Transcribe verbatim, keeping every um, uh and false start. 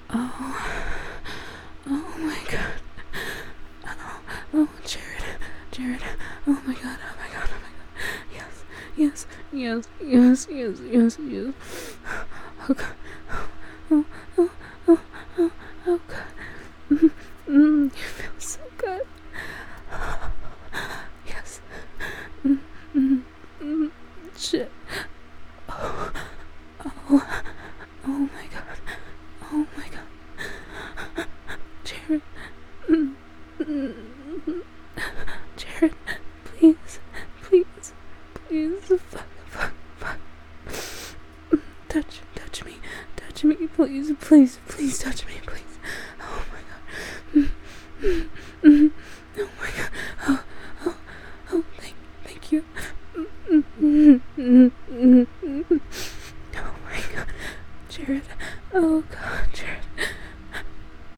Oh, oh my god. Oh, oh, Jared, Jared. Oh my god, oh my god, oh my god. Yes, yes, yes, yes, yes, yes, yes. Oh god. Oh, oh, oh, oh, oh god. Mm, mm, you feel so good. Yes. Mm, mm, mm, shit. Oh, oh, oh my god. Oh my god. Jared. Mm, mm, mm. Jared, please, please, please, fuck, fuck, fuck. Mm, touch, touch me, touch me, please, please, please touch me, please. Oh my god. Mm, mm, mm. Oh my god. Oh, oh, oh, thank, thank you. Mm, mm, mm, mm, mm, mm. Oh my god. Jared. Oh god, Jared.